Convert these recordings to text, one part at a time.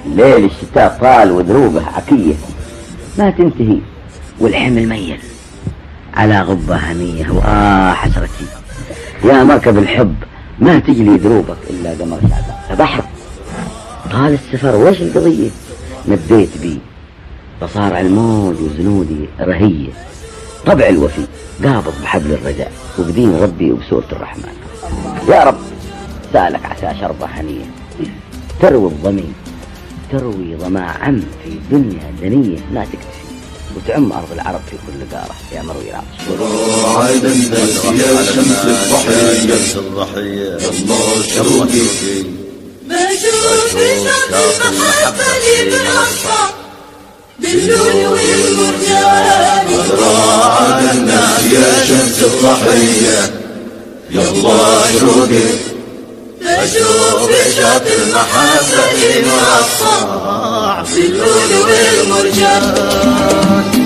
ليل الشتاء طال ودروبه عكية ما تنتهي، والحمل ميل على غبة هنية. حسرتي يا مركب الحب ما تجلي دروبك إلا قمر شعبان. بحر طال السفر وش القضية، نديت بي فصار الموج وزنودي رهية. طبع الوفي قابض بحبل الرجاء وبدين ربي وبسورة الرحمن. يا رب سالك عسى شربة هنية تروي الضمي، تروي ظما عم في دنيا دنية لا تكتفي، وتعم أرض العرب في كل قارة يا مروي العطش. عاد الناس يا شمس الضحية الله شروقي بشوف شط المحبة اللي بالأصفى باللول والمرجان. عاد الناس يا شمس الضحية يا الله شروقي بشوف شط المحبة اللي بالأصفى باللول والمرجان.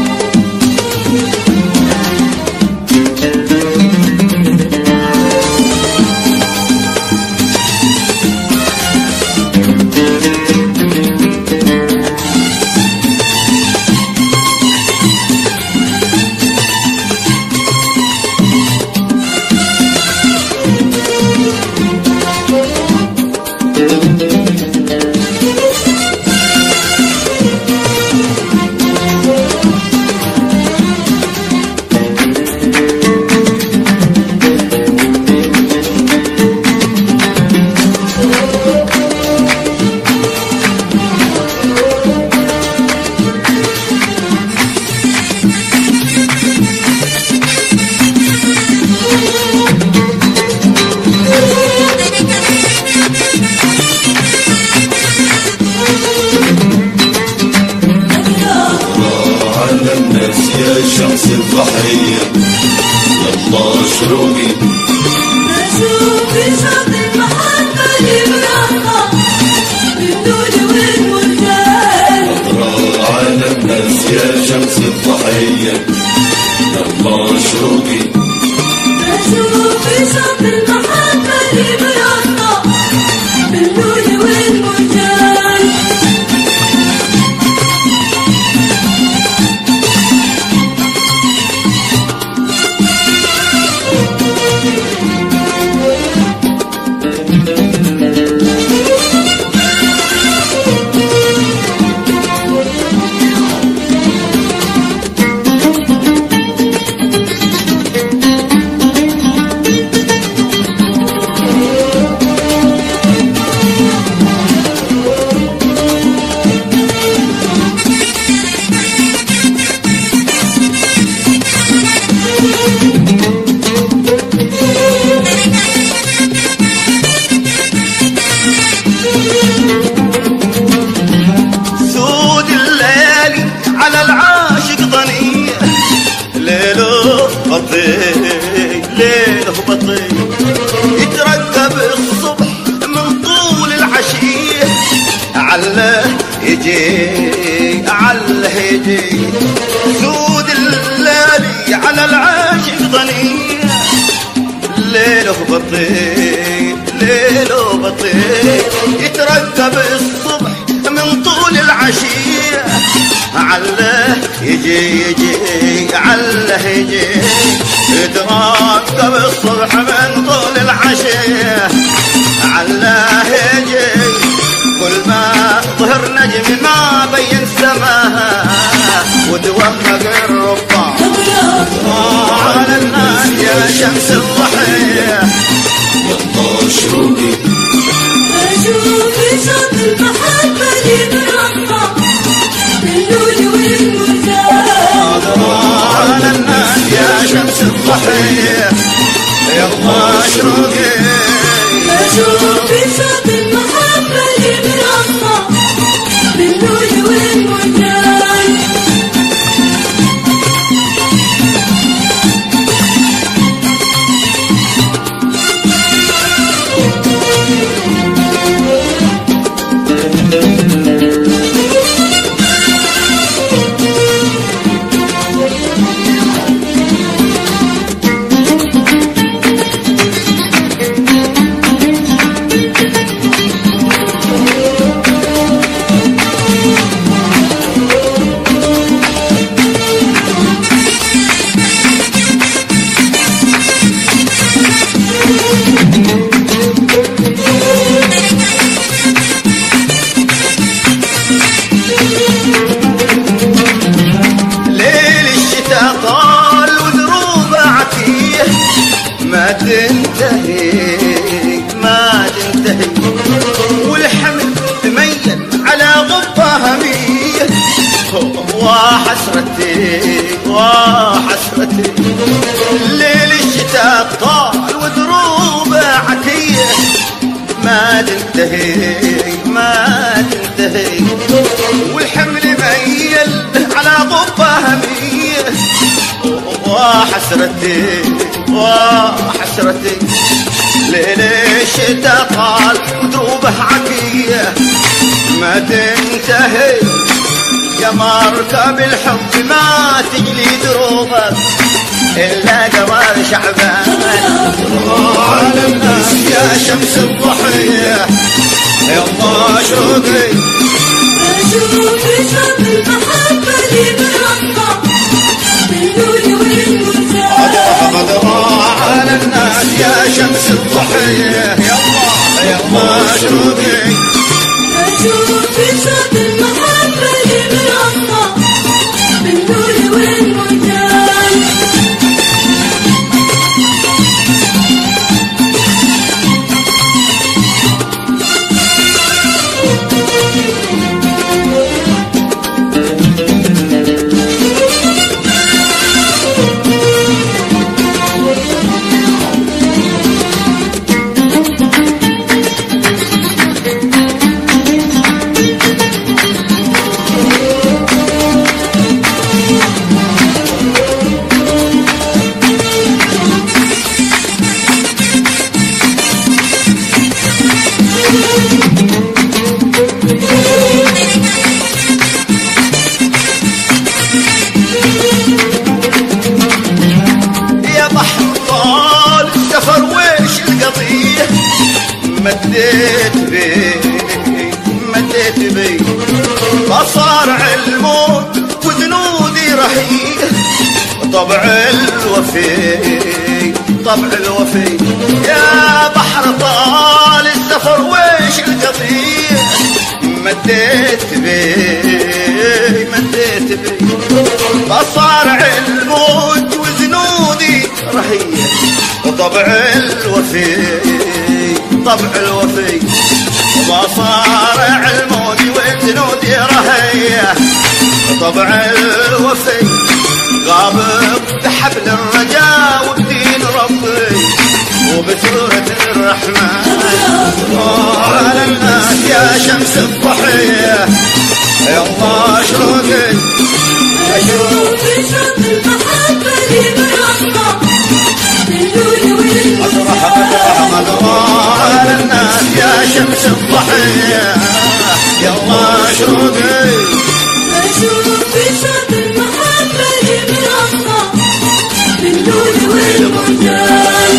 شمس الضحية يلا شروقي بشوف شط المحبة اللي بالأصفى باللول والمرجان. أطرى على الناس يا شمس الضحية يلا شروقي بشوف شط المحبة اللي بالأصفى باللول والمرجان. ليله بطيء يترقب الصبح من طول العشية عله يجي سود الليالي على العاشق ضنية. ليله بطيء يترقب الصبح من طول العشية عله يجي يترقب الصبح من طول العشية عله يجي كل ما ظهر نجم ما بين سماها وتوهق الرباع. على الناس يا شمس الضحية يلا شروقي بشوف شط المحبة اللي بالأصفى باللول والمرجان. على الناس يا شمس الضحية يلا شروقي بشوف شط المحبة اللي بالأصفى باللول والمرجان. غبة همية وحسرتي الليل الشتاء طال ودروبه عتيه ما تنتهي والحمل ميل على غبة همية وحسرتي ليل الشتاء طال ودروبه عتيه ما تنتهي يا مركب الحب ما تجلي دروبك إلا قمر شعبان على الناس يا شمس الضحية يلا شوقي أشوف شط المحبة اللي برقة باللول والمزاج على الناس يا شمس الضحية يلا شوقي أشوف شط المحبة اللي برقة باللول والمزاج مديت بي بصارع الموت وجنودي رحيل طبع الوفي يا بحر طال السفر ويش القضية مديت بي بصارع الموت وجنودي رحيل طبع الوفي بصارع الموت وجنودي رهيه طبع الوفي غابب بحبل الرجاء وبدين ربي وبسورة الرحمن على الناس يا شمس الضحية يلا شوقي أشوف شط المحبة اللي برقة باللول والمزاج على الناس يا شمس الضحية يلا شوقي أشوف شط المحبة اللي برقة باللول والمزاج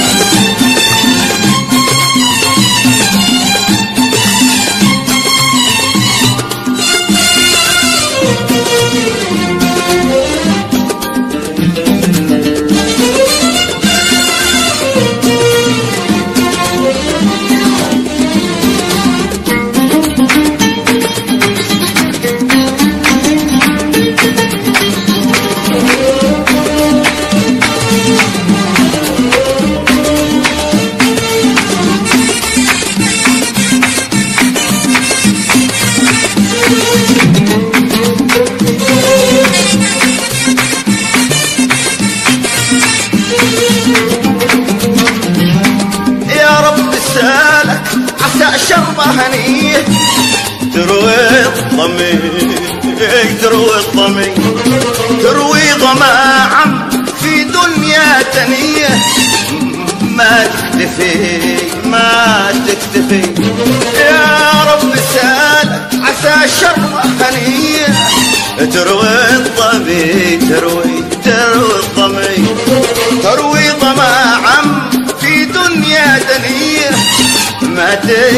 شربة هنية تروي الضمي تروي ضماعم في دنيا تانية ما تكتفي يا رب سالك عسى شربة هنية تروي الضمي تروي ضماعم في دنيا تانية ما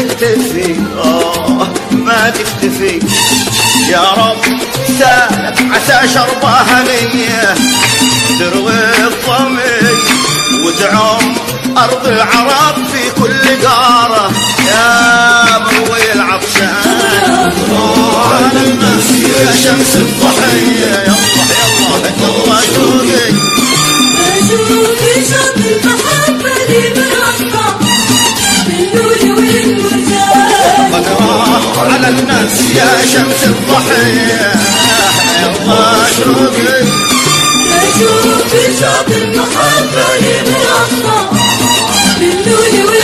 تكتفي يا رب سالك عسى شربة هنية تروي الضمي وتعم أرض العرب في كل قارة يا مروي العطشان على الناس يا شمس الضحية يلا شوقي أشوف شط المحبة اللي برقة باللول والمزاج على الناس يا شمس الضحية يلا شوقي أشوف في شاطئ المحبة اللي من أصلا باللولي